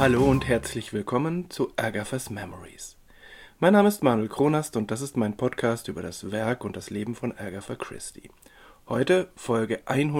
Hallo und herzlich willkommen zu Agatha's Memories. Mein Name ist Manuel Kronast und das ist mein Podcast über das Werk und das Leben von Agatha Christie. Heute Folge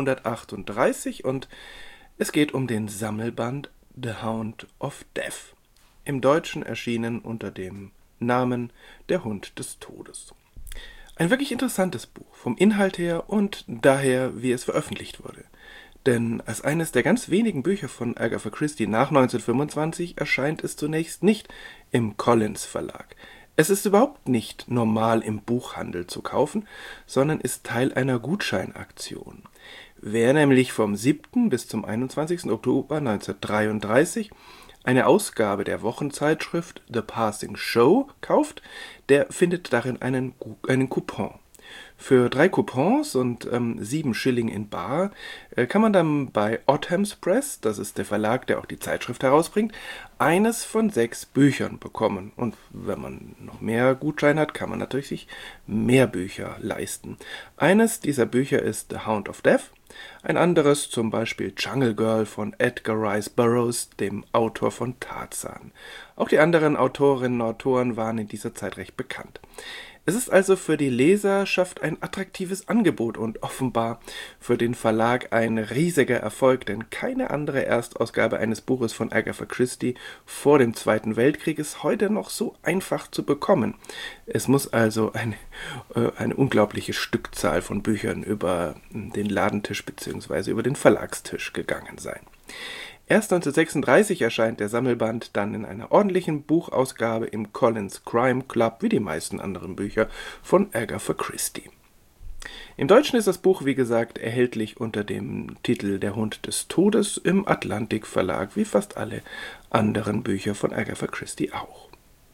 138 und es geht um den Sammelband The Hound of Death, im Deutschen erschienen unter dem Namen Der Hund des Todes. Ein wirklich interessantes Buch, vom Inhalt her und daher, wie es veröffentlicht wurde. Denn als eines der ganz wenigen Bücher von Agatha Christie nach 1925 erscheint es zunächst nicht im Collins Verlag. Es ist überhaupt nicht normal im Buchhandel zu kaufen, sondern ist Teil einer Gutscheinaktion. Wer nämlich vom 7. bis zum 21. Oktober 1933 eine Ausgabe der Wochenzeitschrift The Passing Show kauft, der findet darin einen Coupon. Für 3 Coupons und 7 Schilling in bar kann man dann bei Odhams Press, das ist der Verlag, der auch die Zeitschrift herausbringt, eines von 6 Büchern bekommen. Und wenn man noch mehr Gutschein hat, kann man natürlich sich mehr Bücher leisten. Eines dieser Bücher ist The Hound of Death, ein anderes zum Beispiel Jungle Girl von Edgar Rice Burroughs, dem Autor von Tarzan. Auch die anderen Autorinnen und Autoren waren in dieser Zeit recht bekannt. Es ist also für die Leserschaft ein attraktives Angebot und offenbar für den Verlag ein riesiger Erfolg, denn keine andere Erstausgabe eines Buches von Agatha Christie vor dem Zweiten Weltkrieg ist heute noch so einfach zu bekommen. Es muss also eine unglaubliche Stückzahl von Büchern über den Ladentisch bzw. über den Verlagstisch gegangen sein. Erst 1936 erscheint der Sammelband dann in einer ordentlichen Buchausgabe im Collins Crime Club, wie die meisten anderen Bücher von Agatha Christie. Im Deutschen ist das Buch, wie gesagt, erhältlich unter dem Titel Der Hund des Todes im Atlantik Verlag, wie fast alle anderen Bücher von Agatha Christie auch.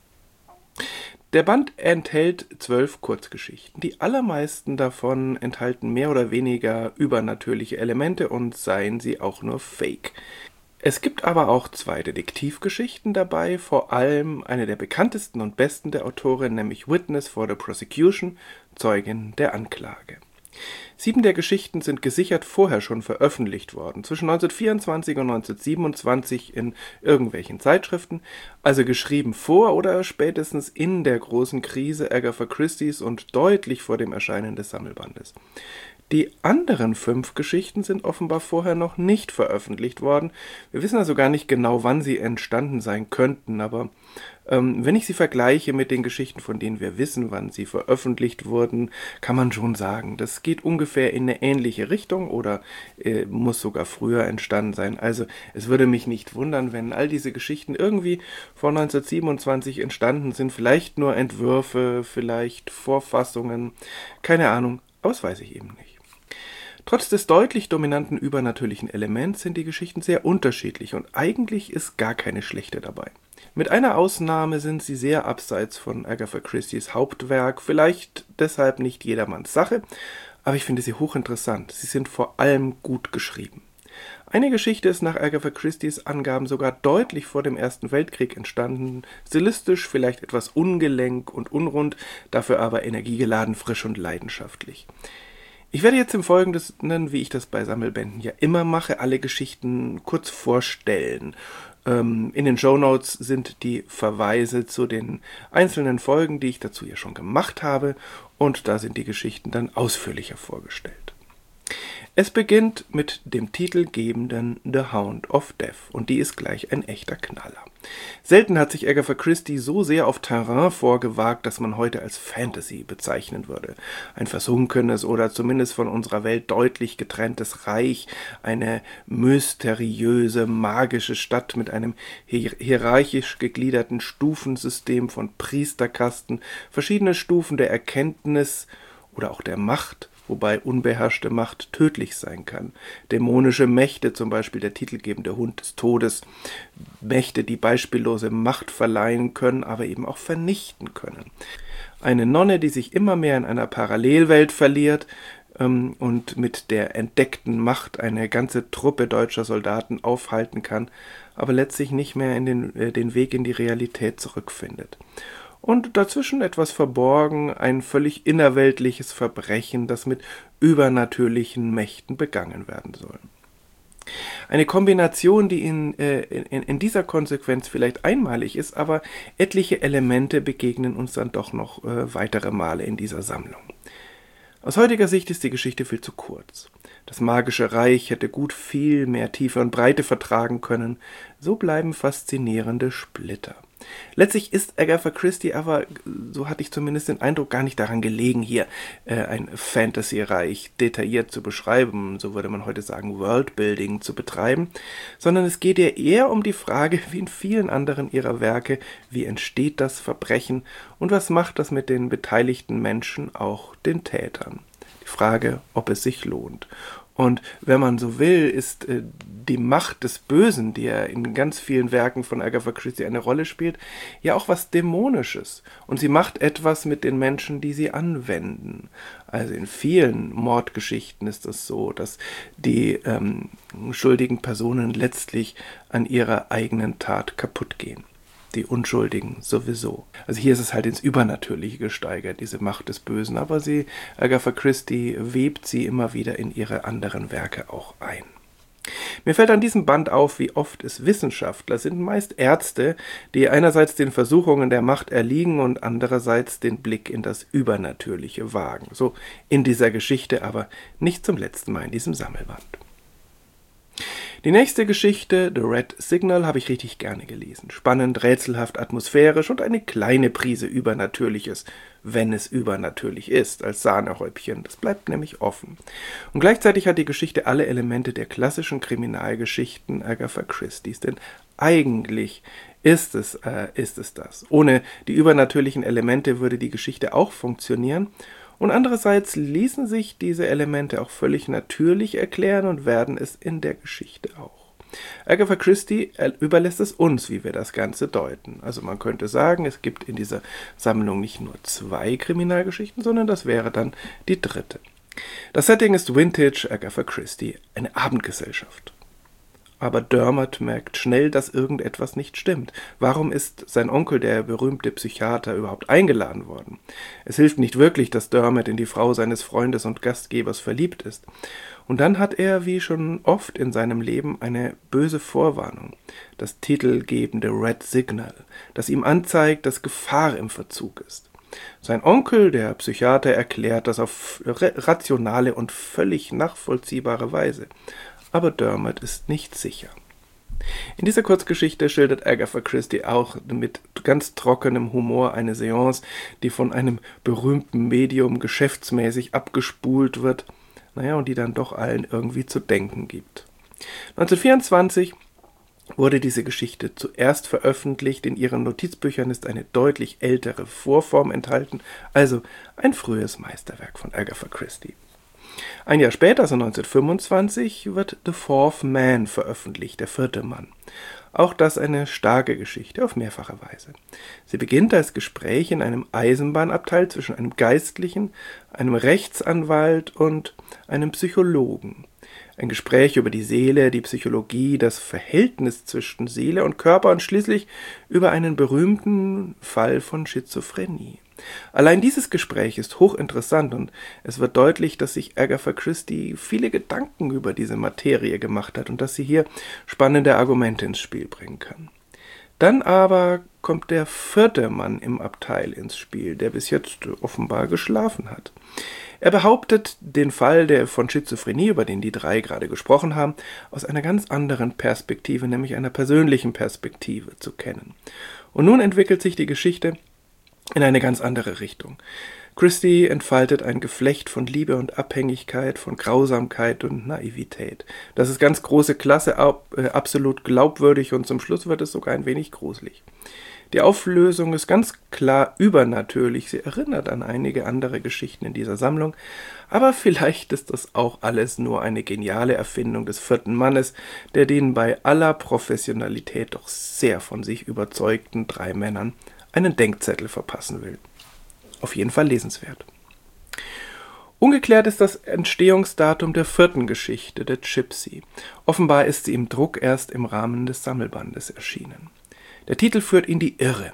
Der Band enthält 12 Kurzgeschichten. Die allermeisten davon enthalten mehr oder weniger übernatürliche Elemente und seien sie auch nur Fake. Es gibt aber auch 2 Detektivgeschichten dabei, vor allem eine der bekanntesten und besten der Autorin, nämlich Witness for the Prosecution, Zeugin der Anklage. 7 der Geschichten sind gesichert vorher schon veröffentlicht worden, zwischen 1924 und 1927 in irgendwelchen Zeitschriften, also geschrieben vor oder spätestens in der großen Krise Agatha Christies und deutlich vor dem Erscheinen des Sammelbandes. Die anderen 5 Geschichten sind offenbar vorher noch nicht veröffentlicht worden. Wir wissen also gar nicht genau, wann sie entstanden sein könnten, aber wenn ich sie vergleiche mit den Geschichten, von denen wir wissen, wann sie veröffentlicht wurden, kann man schon sagen, das geht ungefähr in eine ähnliche Richtung oder muss sogar früher entstanden sein. Also es würde mich nicht wundern, wenn all diese Geschichten irgendwie vor 1927 entstanden sind, vielleicht nur Entwürfe, vielleicht Vorfassungen, keine Ahnung, aber das weiß ich eben nicht. Trotz des deutlich dominanten übernatürlichen Elements sind die Geschichten sehr unterschiedlich und eigentlich ist gar keine schlechte dabei. Mit einer Ausnahme sind sie sehr abseits von Agatha Christies Hauptwerk, vielleicht deshalb nicht jedermanns Sache, aber ich finde sie hochinteressant. Sie sind vor allem gut geschrieben. Eine Geschichte ist nach Agatha Christies Angaben sogar deutlich vor dem Ersten Weltkrieg entstanden, stilistisch vielleicht etwas ungelenk und unrund, dafür aber energiegeladen, frisch und leidenschaftlich. Ich werde jetzt im Folgenden, wie ich das bei Sammelbänden ja immer mache, alle Geschichten kurz vorstellen. In den Shownotes sind die Verweise zu den einzelnen Folgen, die ich dazu ja schon gemacht habe, und da sind die Geschichten dann ausführlicher vorgestellt. Es beginnt mit dem titelgebenden The Hound of Death und die ist gleich ein echter Knaller. Selten hat sich Agatha Christie so sehr auf Terrain vorgewagt, das man heute als Fantasy bezeichnen würde. Ein versunkenes oder zumindest von unserer Welt deutlich getrenntes Reich, eine mysteriöse, magische Stadt mit einem hierarchisch gegliederten Stufensystem von Priesterkasten, verschiedene Stufen der Erkenntnis oder auch der Macht, wobei unbeherrschte Macht tödlich sein kann. Dämonische Mächte, zum Beispiel der titelgebende Hund des Todes, Mächte, die beispiellose Macht verleihen können, aber eben auch vernichten können. Eine Nonne, die sich immer mehr in einer Parallelwelt verliert und mit der entdeckten Macht eine ganze Truppe deutscher Soldaten aufhalten kann, aber letztlich nicht mehr in den Weg in die Realität zurückfindet. Und dazwischen etwas verborgen, ein völlig innerweltliches Verbrechen, das mit übernatürlichen Mächten begangen werden soll. Eine Kombination, die in dieser Konsequenz vielleicht einmalig ist, aber etliche Elemente begegnen uns dann doch noch weitere Male in dieser Sammlung. Aus heutiger Sicht ist die Geschichte viel zu kurz. Das magische Reich hätte gut viel mehr Tiefe und Breite vertragen können. So bleiben faszinierende Splitter. Letztlich ist Agatha Christie aber, so hatte ich zumindest den Eindruck, gar nicht daran gelegen, hier ein Fantasy-Reich detailliert zu beschreiben, so würde man heute sagen, Worldbuilding zu betreiben, sondern es geht ihr eher um die Frage, wie in vielen anderen ihrer Werke, wie entsteht das Verbrechen und was macht das mit den beteiligten Menschen, auch den Tätern. Die Frage, ob es sich lohnt. Und wenn man so will, ist die Macht des Bösen, die ja in ganz vielen Werken von Agatha Christie eine Rolle spielt, ja auch was Dämonisches. Und sie macht etwas mit den Menschen, die sie anwenden. Also in vielen Mordgeschichten ist es so, dass die schuldigen Personen letztlich an ihrer eigenen Tat kaputt gehen. Die Unschuldigen sowieso. Also hier ist es halt ins Übernatürliche gesteigert, diese Macht des Bösen, aber Agatha Christie webt sie immer wieder in ihre anderen Werke auch ein. Mir fällt an diesem Band auf, wie oft es Wissenschaftler sind, meist Ärzte, die einerseits den Versuchungen der Macht erliegen und andererseits den Blick in das Übernatürliche wagen. So in dieser Geschichte, aber nicht zum letzten Mal in diesem Sammelband. Die nächste Geschichte, The Red Signal, habe ich richtig gerne gelesen. Spannend, rätselhaft, atmosphärisch und eine kleine Prise Übernatürliches, wenn es übernatürlich ist, als Sahnehäubchen. Das bleibt nämlich offen. Und gleichzeitig hat die Geschichte alle Elemente der klassischen Kriminalgeschichten Agatha Christies, denn eigentlich ist es das. Ohne die übernatürlichen Elemente würde die Geschichte auch funktionieren. Und andererseits ließen sich diese Elemente auch völlig natürlich erklären und werden es in der Geschichte auch. Agatha Christie überlässt es uns, wie wir das Ganze deuten. Also man könnte sagen, es gibt in dieser Sammlung nicht nur 2 Kriminalgeschichten, sondern das wäre dann die 3. Das Setting ist Vintage Agatha Christie, eine Abendgesellschaft. Aber Dermot merkt schnell, dass irgendetwas nicht stimmt. Warum ist sein Onkel, der berühmte Psychiater, überhaupt eingeladen worden? Es hilft nicht wirklich, dass Dermot in die Frau seines Freundes und Gastgebers verliebt ist. Und dann hat er, wie schon oft in seinem Leben, eine böse Vorwarnung. Das titelgebende Red Signal, das ihm anzeigt, dass Gefahr im Verzug ist. Sein Onkel, der Psychiater, erklärt das auf rationale und völlig nachvollziehbare Weise. Aber Dermot ist nicht sicher. In dieser Kurzgeschichte schildert Agatha Christie auch mit ganz trockenem Humor eine Seance, die von einem berühmten Medium geschäftsmäßig abgespult wird, und die dann doch allen irgendwie zu denken gibt. 1924 wurde diese Geschichte zuerst veröffentlicht. In ihren Notizbüchern ist eine deutlich ältere Vorform enthalten, also ein frühes Meisterwerk von Agatha Christie. Ein Jahr später, also 1925, wird The Fourth Man veröffentlicht, der 4. Mann. Auch das eine starke Geschichte auf mehrfache Weise. Sie beginnt als Gespräch in einem Eisenbahnabteil zwischen einem Geistlichen, einem Rechtsanwalt und einem Psychologen. Ein Gespräch über die Seele, die Psychologie, das Verhältnis zwischen Seele und Körper und schließlich über einen berühmten Fall von Schizophrenie. Allein dieses Gespräch ist hochinteressant und es wird deutlich, dass sich Agatha Christie viele Gedanken über diese Materie gemacht hat und dass sie hier spannende Argumente ins Spiel bringen kann. Dann aber kommt der 4. Mann im Abteil ins Spiel, der bis jetzt offenbar geschlafen hat. Er behauptet, den Fall von Schizophrenie, über den die 3 gerade gesprochen haben, aus einer ganz anderen Perspektive, nämlich einer persönlichen Perspektive, zu kennen. Und nun entwickelt sich die Geschichte in eine ganz andere Richtung. Christie entfaltet ein Geflecht von Liebe und Abhängigkeit, von Grausamkeit und Naivität. Das ist ganz große Klasse, absolut glaubwürdig und zum Schluss wird es sogar ein wenig gruselig. Die Auflösung ist ganz klar übernatürlich. Sie erinnert an einige andere Geschichten in dieser Sammlung, aber vielleicht ist das auch alles nur eine geniale Erfindung des 4. Mannes, der den bei aller Professionalität doch sehr von sich überzeugten 3 Männern einen Denkzettel verpassen will. Auf jeden Fall lesenswert. Ungeklärt ist das Entstehungsdatum der 4. Geschichte, der Gypsy. Offenbar ist sie im Druck erst im Rahmen des Sammelbandes erschienen. Der Titel führt in die Irre.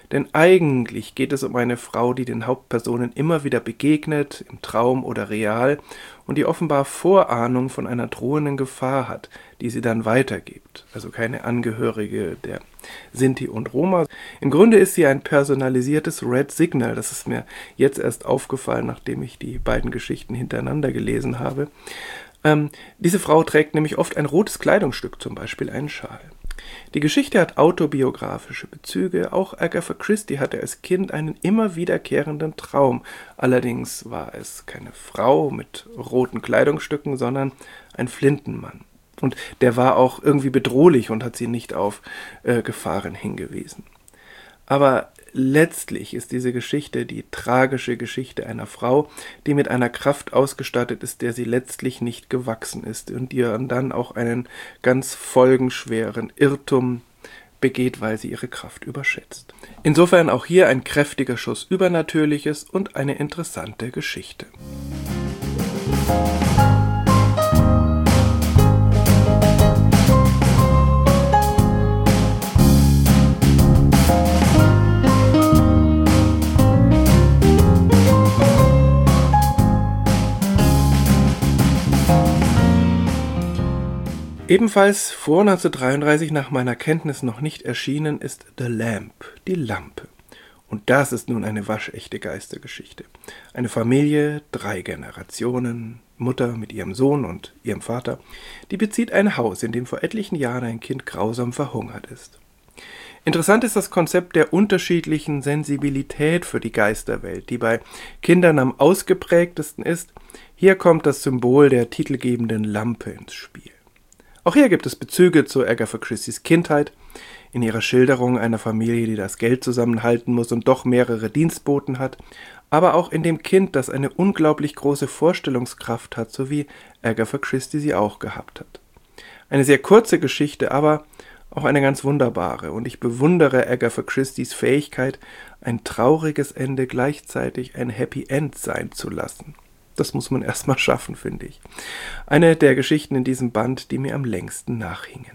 Denn eigentlich geht es um eine Frau, die den Hauptpersonen immer wieder begegnet, im Traum oder real, und die offenbar Vorahnung von einer drohenden Gefahr hat, die sie dann weitergibt. Also keine Angehörige der Sinti und Roma. Im Grunde ist sie ein personalisiertes Red Signal. Das ist mir jetzt erst aufgefallen, nachdem ich die beiden Geschichten hintereinander gelesen habe. Diese Frau trägt nämlich oft ein rotes Kleidungsstück, zum Beispiel einen Schal. Die Geschichte hat autobiografische Bezüge. Auch Agatha Christie hatte als Kind einen immer wiederkehrenden Traum. Allerdings war es keine Frau mit roten Kleidungsstücken, sondern ein Flintenmann. Und der war auch irgendwie bedrohlich und hat sie nicht auf Gefahren hingewiesen. Aber letztlich ist diese Geschichte die tragische Geschichte einer Frau, die mit einer Kraft ausgestattet ist, der sie letztlich nicht gewachsen ist und die dann auch einen ganz folgenschweren Irrtum begeht, weil sie ihre Kraft überschätzt. Insofern auch hier ein kräftiger Schuss Übernatürliches und eine interessante Geschichte. Ebenfalls vor 1933 nach meiner Kenntnis noch nicht erschienen ist The Lamp, die Lampe. Und das ist nun eine waschechte Geistergeschichte. Eine Familie, 3 Generationen, Mutter mit ihrem Sohn und ihrem Vater, die bezieht ein Haus, in dem vor etlichen Jahren ein Kind grausam verhungert ist. Interessant ist das Konzept der unterschiedlichen Sensibilität für die Geisterwelt, die bei Kindern am ausgeprägtesten ist. Hier kommt das Symbol der titelgebenden Lampe ins Spiel. Auch hier gibt es Bezüge zu Agatha Christies Kindheit, in ihrer Schilderung einer Familie, die das Geld zusammenhalten muss und doch mehrere Dienstboten hat, aber auch in dem Kind, das eine unglaublich große Vorstellungskraft hat, so wie Agatha Christie sie auch gehabt hat. Eine sehr kurze Geschichte, aber auch eine ganz wunderbare, und ich bewundere Agatha Christies Fähigkeit, ein trauriges Ende gleichzeitig ein Happy End sein zu lassen. Das muss man erstmal schaffen, finde ich. Eine der Geschichten in diesem Band, die mir am längsten nachhingen.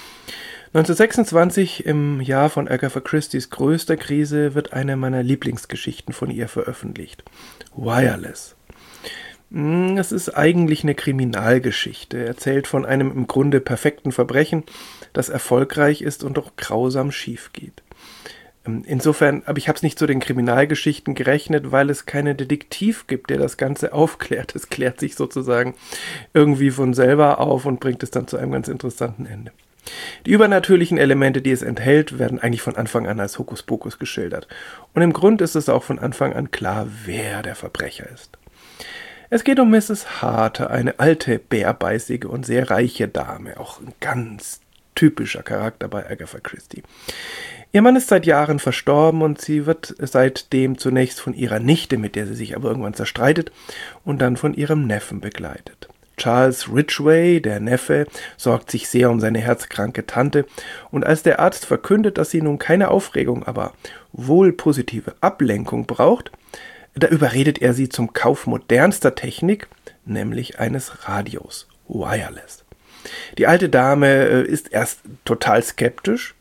1926, im Jahr von Agatha Christies größter Krise, wird eine meiner Lieblingsgeschichten von ihr veröffentlicht. Wireless. Es ist eigentlich eine Kriminalgeschichte, erzählt von einem im Grunde perfekten Verbrechen, das erfolgreich ist und doch grausam schief geht. Insofern, aber ich habe es nicht zu den Kriminalgeschichten gerechnet, weil es keinen Detektiv gibt, der das Ganze aufklärt. Es klärt sich sozusagen irgendwie von selber auf und bringt es dann zu einem ganz interessanten Ende. Die übernatürlichen Elemente, die es enthält, werden eigentlich von Anfang an als Hokuspokus geschildert. Und im Grund ist es auch von Anfang an klar, wer der Verbrecher ist. Es geht um Mrs. Harter, eine alte, bärbeißige und sehr reiche Dame, auch ein ganz typischer Charakter bei Agatha Christie. Ihr Mann ist seit Jahren verstorben und sie wird seitdem zunächst von ihrer Nichte, mit der sie sich aber irgendwann zerstreitet, und dann von ihrem Neffen begleitet. Charles Ridgway, der Neffe, sorgt sich sehr um seine herzkranke Tante, und als der Arzt verkündet, dass sie nun keine Aufregung, aber wohl positive Ablenkung braucht, da überredet er sie zum Kauf modernster Technik, nämlich eines Radios, Wireless. Die alte Dame ist erst total skeptisch.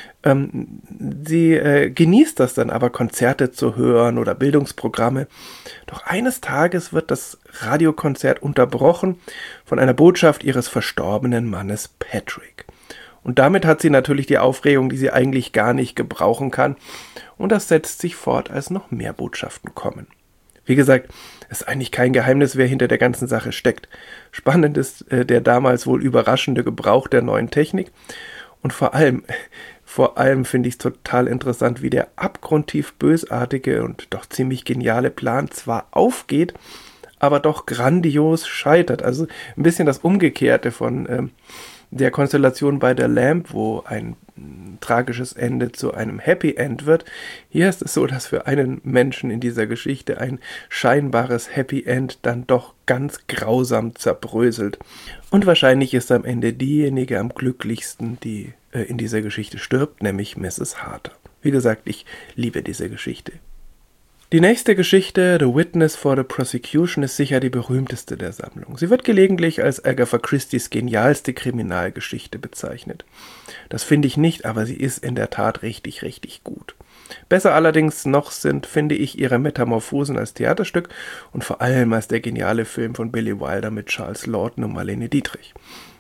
Sie genießt das dann aber, Konzerte zu hören oder Bildungsprogramme. Doch eines Tages wird das Radiokonzert unterbrochen von einer Botschaft ihres verstorbenen Mannes Patrick. Und damit hat sie natürlich die Aufregung, die sie eigentlich gar nicht gebrauchen kann. Und das setzt sich fort, als noch mehr Botschaften kommen. Wie gesagt, es ist eigentlich kein Geheimnis, wer hinter der ganzen Sache steckt. Spannend ist der damals wohl überraschende Gebrauch der neuen Technik. Und vor allem finde ich es total interessant, wie der abgrundtief bösartige und doch ziemlich geniale Plan zwar aufgeht, aber doch grandios scheitert. Also ein bisschen das Umgekehrte von der Konstellation bei der Lamp, wo ein tragisches Ende zu einem Happy End wird. Hier ist es so, dass für einen Menschen in dieser Geschichte ein scheinbares Happy End dann doch ganz grausam zerbröselt. Und wahrscheinlich ist am Ende diejenige am glücklichsten, die in dieser Geschichte stirbt, nämlich Mrs. Harter. Wie gesagt, ich liebe diese Geschichte. Die nächste Geschichte, The Witness for the Prosecution, ist sicher die berühmteste der Sammlung. Sie wird gelegentlich als Agatha Christies genialste Kriminalgeschichte bezeichnet. Das finde ich nicht, aber sie ist in der Tat richtig, richtig gut. Besser allerdings noch sind, finde ich, ihre Metamorphosen als Theaterstück und vor allem als der geniale Film von Billy Wilder mit Charles Laughton und Marlene Dietrich.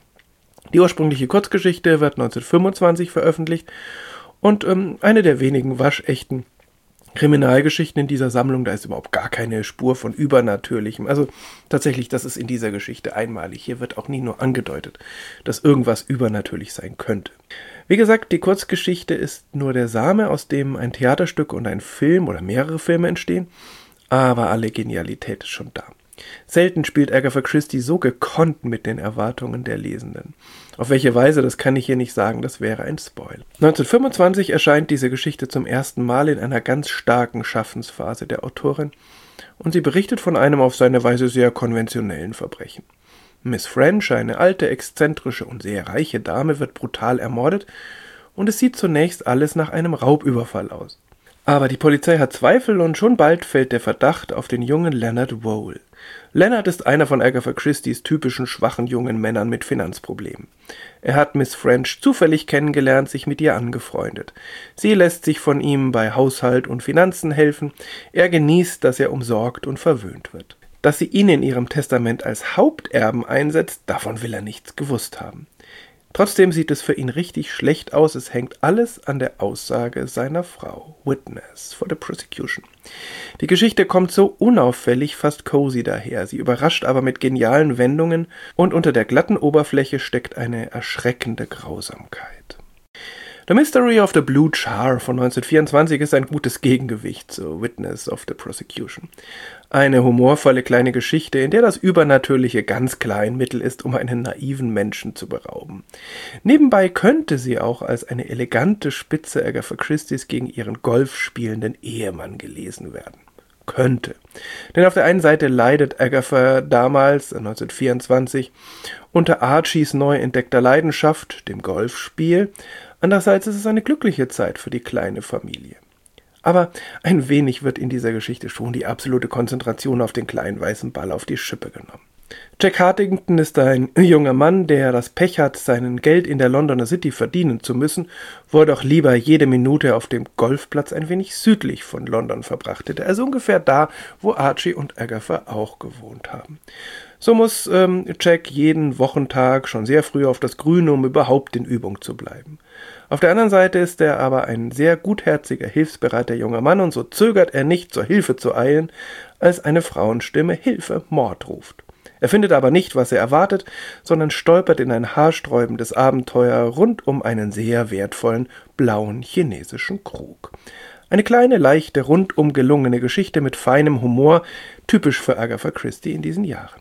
Die ursprüngliche Kurzgeschichte wird 1925 veröffentlicht und eine der wenigen waschechten Kriminalgeschichten in dieser Sammlung. Da ist überhaupt gar keine Spur von Übernatürlichem. Also tatsächlich, das ist in dieser Geschichte einmalig. Hier wird auch nie nur angedeutet, dass irgendwas übernatürlich sein könnte. Wie gesagt, die Kurzgeschichte ist nur der Same, aus dem ein Theaterstück und ein Film oder mehrere Filme entstehen, aber alle Genialität ist schon da. Selten spielt Agatha Christie so gekonnt mit den Erwartungen der Lesenden. Auf welche Weise, das kann ich hier nicht sagen, das wäre ein Spoil. 1925 erscheint diese Geschichte zum ersten Mal in einer ganz starken Schaffensphase der Autorin und sie berichtet von einem auf seine Weise sehr konventionellen Verbrechen. Miss French, eine alte, exzentrische und sehr reiche Dame, wird brutal ermordet und es sieht zunächst alles nach einem Raubüberfall aus. Aber die Polizei hat Zweifel und schon bald fällt der Verdacht auf den jungen Leonard Vole. Leonard ist einer von Agatha Christies typischen schwachen jungen Männern mit Finanzproblemen. Er hat Miss French zufällig kennengelernt, sich mit ihr angefreundet. Sie lässt sich von ihm bei Haushalt und Finanzen helfen. Er genießt, dass er umsorgt und verwöhnt wird. Dass sie ihn in ihrem Testament als Haupterben einsetzt, davon will er nichts gewusst haben. Trotzdem sieht es für ihn richtig schlecht aus. Es hängt alles an der Aussage seiner Frau, Witness for the Prosecution. Die Geschichte kommt so unauffällig, fast cozy daher. Sie überrascht aber mit genialen Wendungen und unter der glatten Oberfläche steckt eine erschreckende Grausamkeit. The Mystery of the Blue Char von 1924 ist ein gutes Gegengewicht zu Witness of the Prosecution. Eine humorvolle kleine Geschichte, in der das Übernatürliche ganz klein Mittel ist, um einen naiven Menschen zu berauben. Nebenbei könnte sie auch als eine elegante Spitze Agatha Christies gegen ihren Golf spielenden Ehemann gelesen werden. Könnte. Denn auf der einen Seite leidet Agatha damals, 1924, unter Archies neu entdeckter Leidenschaft, dem Golfspiel. Andererseits ist es eine glückliche Zeit für die kleine Familie. Aber ein wenig wird in dieser Geschichte schon die absolute Konzentration auf den kleinen weißen Ball auf die Schippe genommen. Jack Hartington ist ein junger Mann, der das Pech hat, sein Geld in der Londoner City verdienen zu müssen, wo er doch lieber jede Minute auf dem Golfplatz ein wenig südlich von London verbracht hätte, also ungefähr da, wo Archie und Agatha auch gewohnt haben. So muss Jack jeden Wochentag schon sehr früh auf das Grüne, um überhaupt in Übung zu bleiben. Auf der anderen Seite ist er aber ein sehr gutherziger, hilfsbereiter junger Mann und so zögert er nicht, zur Hilfe zu eilen, als eine Frauenstimme Hilfe, Mord ruft. Er findet aber nicht, was er erwartet, sondern stolpert in ein haarsträubendes Abenteuer rund um einen sehr wertvollen blauen chinesischen Krug. Eine kleine, leichte, rundum gelungene Geschichte mit feinem Humor, typisch für Agatha Christie in diesen Jahren.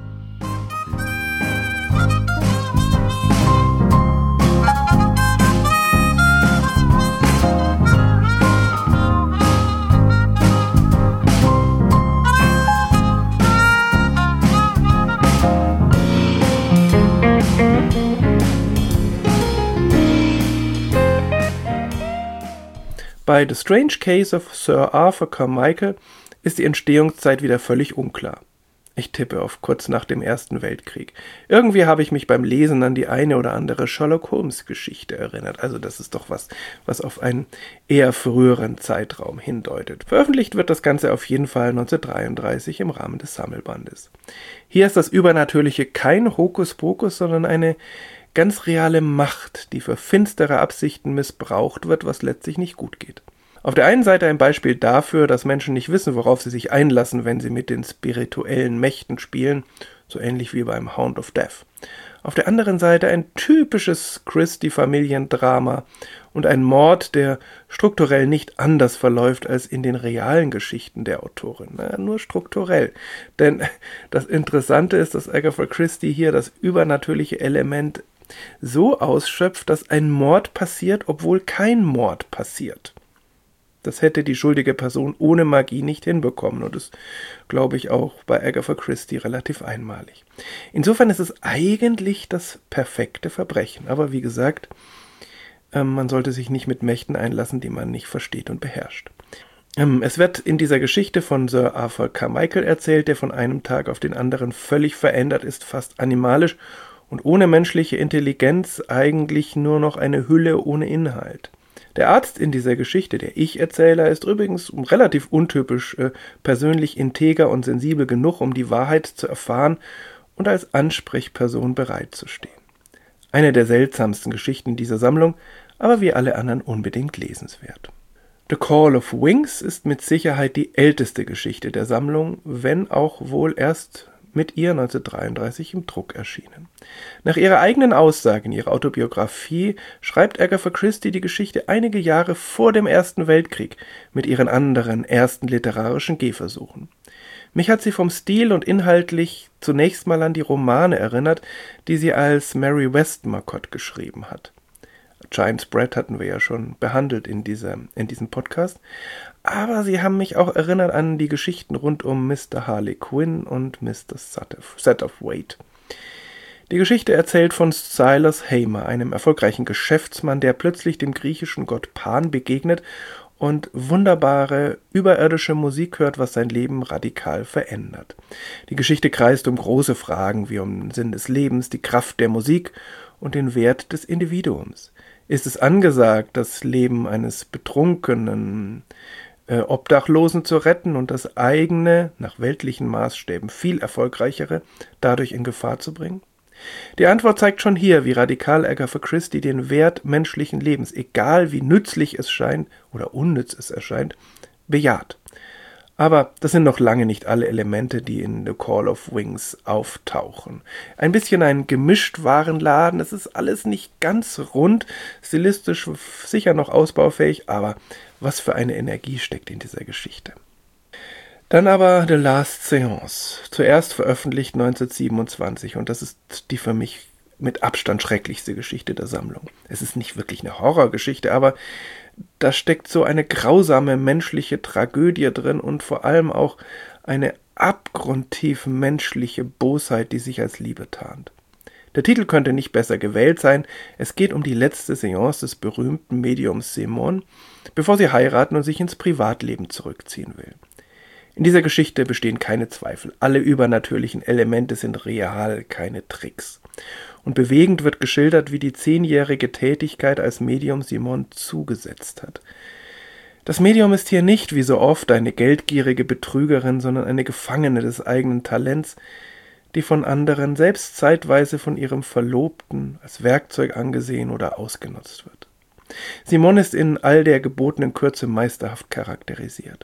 Bei The Strange Case of Sir Arthur Carmichael ist die Entstehungszeit wieder völlig unklar. Ich tippe auf kurz nach dem Ersten Weltkrieg. Irgendwie habe ich mich beim Lesen an die eine oder andere Sherlock-Holmes-Geschichte erinnert. Also das ist doch was auf einen eher früheren Zeitraum hindeutet. Veröffentlicht wird das Ganze auf jeden Fall 1933 im Rahmen des Sammelbandes. Hier ist das Übernatürliche kein Hokuspokus, sondern eine ganz reale Macht, die für finstere Absichten missbraucht wird, was letztlich nicht gut geht. Auf der einen Seite ein Beispiel dafür, dass Menschen nicht wissen, worauf sie sich einlassen, wenn sie mit den spirituellen Mächten spielen, so ähnlich wie beim Hound of Death. Auf der anderen Seite ein typisches Christie-Familiendrama und ein Mord, der strukturell nicht anders verläuft als in den realen Geschichten der Autorin. Nur strukturell. Denn das Interessante ist, dass Agatha Christie hier das übernatürliche Element so ausschöpft, dass ein Mord passiert, obwohl kein Mord passiert. Das hätte die schuldige Person ohne Magie nicht hinbekommen und ist, glaube ich, auch bei Agatha Christie relativ einmalig. Insofern ist es eigentlich das perfekte Verbrechen. Aber wie gesagt, man sollte sich nicht mit Mächten einlassen, die man nicht versteht und beherrscht. Es wird in dieser Geschichte von Sir Arthur Carmichael erzählt, der von einem Tag auf den anderen völlig verändert ist, fast animalisch und ohne menschliche Intelligenz, eigentlich nur noch eine Hülle ohne Inhalt. Der Arzt in dieser Geschichte, der Ich-Erzähler, ist übrigens relativ untypisch persönlich integer und sensibel genug, um die Wahrheit zu erfahren und als Ansprechperson bereitzustehen. Eine der seltsamsten Geschichten dieser Sammlung, aber wie alle anderen unbedingt lesenswert. The Call of Wings ist mit Sicherheit die älteste Geschichte der Sammlung, wenn auch wohl erst mit ihr 1933 im Druck erschienen. Nach ihrer eigenen Aussage in ihrer Autobiografie schreibt Agatha Christie die Geschichte einige Jahre vor dem Ersten Weltkrieg mit ihren anderen ersten literarischen Gehversuchen. Mich hat sie vom Stil und inhaltlich zunächst mal an die Romane erinnert, die sie als Mary Westmacott geschrieben hat. Giant's Bread hatten wir ja schon behandelt in diesem Podcast. Aber sie haben mich auch erinnert an die Geschichten rund um Mr. Harley Quinn und Mr. Satterthwaite. Die Geschichte erzählt von Silas Haymer, einem erfolgreichen Geschäftsmann, der plötzlich dem griechischen Gott Pan begegnet und wunderbare, überirdische Musik hört, was sein Leben radikal verändert. Die Geschichte kreist um große Fragen wie um den Sinn des Lebens, die Kraft der Musik und den Wert des Individuums. Ist es angesagt, das Leben eines betrunkenen Obdachlosen zu retten und das eigene, nach weltlichen Maßstäben viel erfolgreichere, dadurch in Gefahr zu bringen? Die Antwort zeigt schon hier, wie radikal Agatha Christie den Wert menschlichen Lebens, egal wie nützlich es scheint oder unnütz es erscheint, bejaht. Aber das sind noch lange nicht alle Elemente, die in The Call of Wings auftauchen. Ein bisschen ein Gemischtwarenladen, es ist alles nicht ganz rund, stilistisch sicher noch ausbaufähig, aber was für eine Energie steckt in dieser Geschichte. Dann aber The Last Seance, zuerst veröffentlicht 1927 und das ist die für mich mit Abstand schrecklichste Geschichte der Sammlung. Es ist nicht wirklich eine Horrorgeschichte, aber da steckt so eine grausame menschliche Tragödie drin und vor allem auch eine abgrundtief menschliche Bosheit, die sich als Liebe tarnt. Der Titel könnte nicht besser gewählt sein. Es geht um die letzte Seance des berühmten Mediums Simon, bevor sie heiraten und sich ins Privatleben zurückziehen will. In dieser Geschichte bestehen keine Zweifel. Alle übernatürlichen Elemente sind real, keine Tricks. Und bewegend wird geschildert, wie die 10-jährige Tätigkeit als Medium Simon zugesetzt hat. Das Medium ist hier nicht, wie so oft, eine geldgierige Betrügerin, sondern eine Gefangene des eigenen Talents, die von anderen, selbst zeitweise von ihrem Verlobten, als Werkzeug angesehen oder ausgenutzt wird. Simon ist in all der gebotenen Kürze meisterhaft charakterisiert.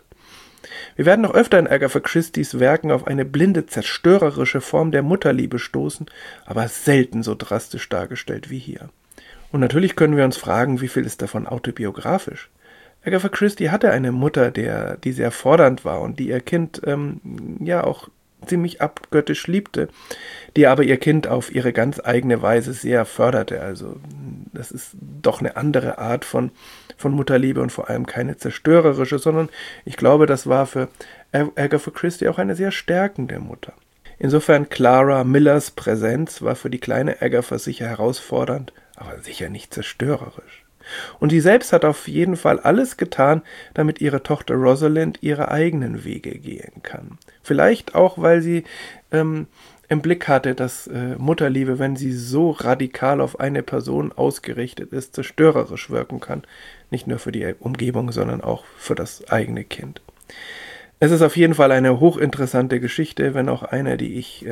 Wir werden noch öfter in Agatha Christies Werken auf eine blinde, zerstörerische Form der Mutterliebe stoßen, aber selten so drastisch dargestellt wie hier. Und natürlich können wir uns fragen, wie viel ist davon autobiografisch? Agatha Christie hatte eine Mutter, die sehr fordernd war und die ihr Kind auch ziemlich abgöttisch liebte, die aber ihr Kind auf ihre ganz eigene Weise sehr förderte. Also das ist doch eine andere Art von Mutterliebe und vor allem keine zerstörerische, sondern ich glaube, das war für Agatha Christie auch eine sehr stärkende Mutter. Insofern Clara Millers Präsenz war für die kleine Agatha sicher herausfordernd, aber sicher nicht zerstörerisch. Und sie selbst hat auf jeden Fall alles getan, damit ihre Tochter Rosalind ihre eigenen Wege gehen kann. Vielleicht auch, weil sie im Blick hatte, dass Mutterliebe, wenn sie so radikal auf eine Person ausgerichtet ist, zerstörerisch wirken kann. Nicht nur für die Umgebung, sondern auch für das eigene Kind. Es ist auf jeden Fall eine hochinteressante Geschichte, wenn auch eine, die ich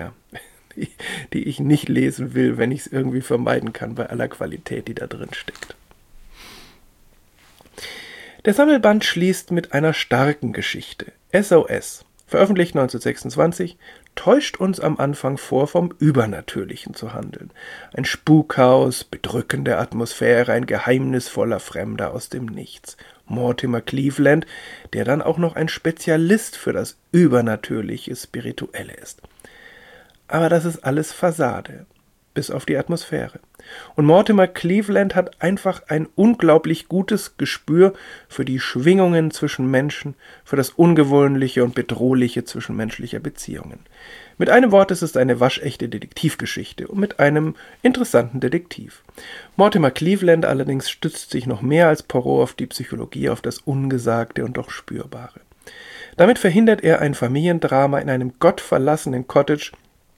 nicht lesen will, wenn ich es irgendwie vermeiden kann, bei aller Qualität, die da drin steckt. Der Sammelband schließt mit einer starken Geschichte. SOS, veröffentlicht 1926, täuscht uns am Anfang vor, vom Übernatürlichen zu handeln. Ein Spukhaus, bedrückende Atmosphäre, ein geheimnisvoller Fremder aus dem Nichts. Mortimer Cleveland, der dann auch noch ein Spezialist für das übernatürliche Spirituelle ist. Aber das ist alles Fassade. bis auf die Atmosphäre. Und Mortimer Cleveland hat einfach ein unglaublich gutes Gespür für die Schwingungen zwischen Menschen, für das Ungewöhnliche und Bedrohliche zwischenmenschlicher Beziehungen. Mit einem Wort, es ist eine waschechte Detektivgeschichte und mit einem interessanten Detektiv. Mortimer Cleveland allerdings stützt sich noch mehr als Poirot auf die Psychologie, auf das Ungesagte und doch Spürbare. Damit verhindert er ein Familiendrama in einem gottverlassenen Cottage,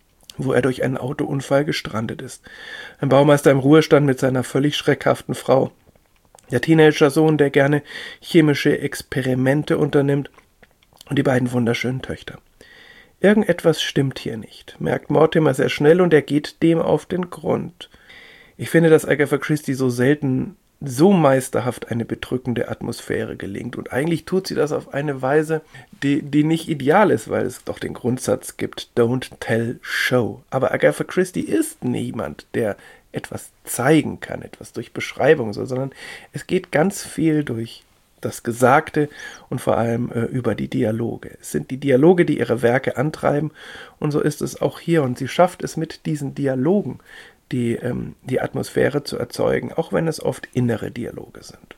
wo er durch einen Autounfall gestrandet ist. Ein Baumeister im Ruhestand mit seiner völlig schreckhaften Frau. Der Teenager-Sohn, der gerne chemische Experimente unternimmt. Und die beiden wunderschönen Töchter. Irgendetwas stimmt hier nicht, merkt Mortimer sehr schnell und er geht dem auf den Grund. Ich finde, dass Agatha Christie so selten so meisterhaft eine bedrückende Atmosphäre gelingt. Und eigentlich tut sie das auf eine Weise, die nicht ideal ist, weil es doch den Grundsatz gibt, don't tell, show. Aber Agatha Christie ist niemand, der etwas zeigen kann, etwas durch Beschreibung, sondern es geht ganz viel durch das Gesagte und vor allem über die Dialoge. Es sind die Dialoge, die ihre Werke antreiben und so ist es auch hier. Und sie schafft es mit diesen Dialogen, die Atmosphäre zu erzeugen, auch wenn es oft innere Dialoge sind.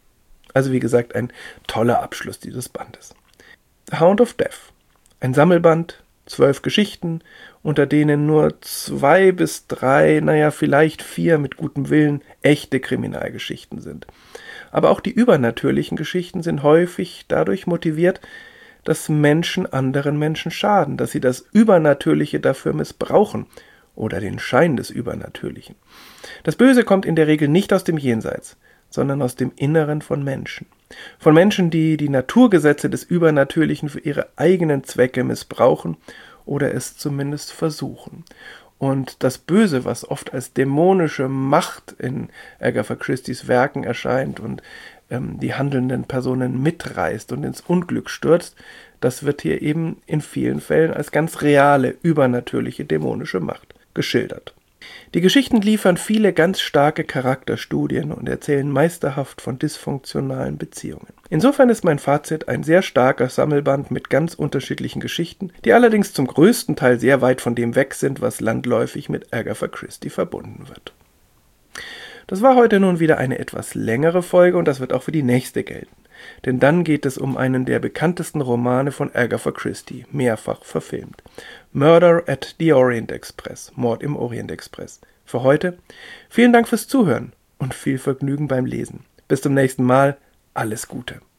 Also wie gesagt, ein toller Abschluss dieses Bandes. The Hound of Death, ein Sammelband, 12 Geschichten, unter denen nur 2 bis 3, vielleicht 4 mit gutem Willen echte Kriminalgeschichten sind. Aber auch die übernatürlichen Geschichten sind häufig dadurch motiviert, dass Menschen anderen Menschen schaden, dass sie das Übernatürliche dafür missbrauchen oder den Schein des Übernatürlichen. Das Böse kommt in der Regel nicht aus dem Jenseits, sondern aus dem Inneren von Menschen. Von Menschen, die die Naturgesetze des Übernatürlichen für ihre eigenen Zwecke missbrauchen oder es zumindest versuchen. Und das Böse, was oft als dämonische Macht in Agatha Christies Werken erscheint und die handelnden Personen mitreißt und ins Unglück stürzt, das wird hier eben in vielen Fällen als ganz reale, übernatürliche, dämonische Macht geschildert. Die Geschichten liefern viele ganz starke Charakterstudien und erzählen meisterhaft von dysfunktionalen Beziehungen. Insofern ist mein Fazit ein sehr starker Sammelband mit ganz unterschiedlichen Geschichten, die allerdings zum größten Teil sehr weit von dem weg sind, was landläufig mit Agatha Christie verbunden wird. Das war heute nun wieder eine etwas längere Folge und das wird auch für die nächste gelten. Denn dann geht es um einen der bekanntesten Romane von Agatha Christie, mehrfach verfilmt. Murder at the Orient Express, Mord im Orient Express. Für heute vielen Dank fürs Zuhören und viel Vergnügen beim Lesen. Bis zum nächsten Mal, alles Gute.